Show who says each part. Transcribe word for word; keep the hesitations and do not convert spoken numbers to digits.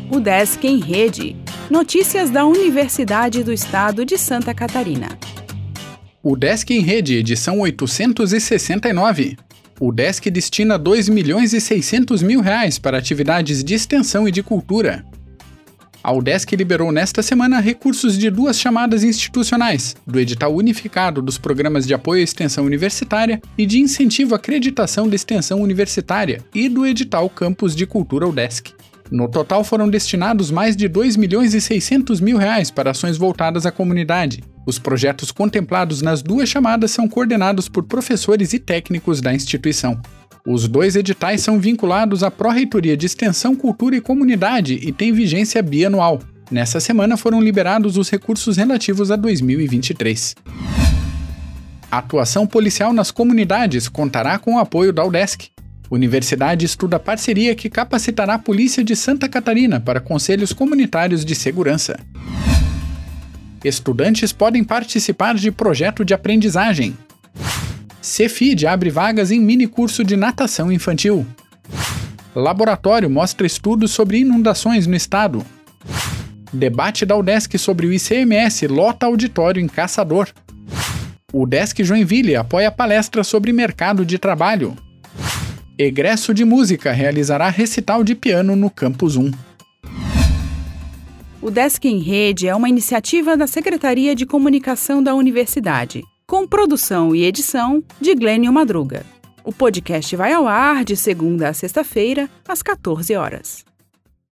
Speaker 1: Udesc em Rede. Notícias da Universidade do Estado de Santa Catarina.
Speaker 2: Udesc em Rede, edição oitocentos e sessenta e nove. O Udesc destina dois milhões e seiscentos mil reais para atividades de extensão e de cultura. A Udesc liberou nesta semana recursos de duas chamadas institucionais, do edital unificado dos programas de apoio à extensão universitária e de incentivo à acreditação da extensão universitária e do edital Campus de Cultura Udesc. No total foram destinados mais de dois milhões e seiscentos mil reais para ações voltadas à comunidade. Os projetos contemplados nas duas chamadas são coordenados por professores e técnicos da instituição. Os dois editais são vinculados à Pró-Reitoria de Extensão, Cultura e Comunidade e têm vigência bianual. Nessa semana foram liberados os recursos relativos a dois mil e vinte e três. A atuação policial nas comunidades contará com o apoio da Udesc. Universidade estuda parceria que capacitará a Polícia de Santa Catarina para conselhos comunitários de segurança. Estudantes podem participar de projeto de aprendizagem. Cefid abre vagas em minicurso de natação infantil. Laboratório mostra estudos sobre inundações no estado. Debate da Udesc sobre o I C M S lota auditório em Caçador. Udesc Joinville apoia palestra sobre mercado de trabalho. Egresso de Música realizará recital de piano no Campus um.
Speaker 1: O Udesc em Rede é uma iniciativa da Secretaria de Comunicação da Universidade, com produção e edição de Glênio Madruga. O podcast vai ao ar de segunda a sexta-feira, às quatorze horas.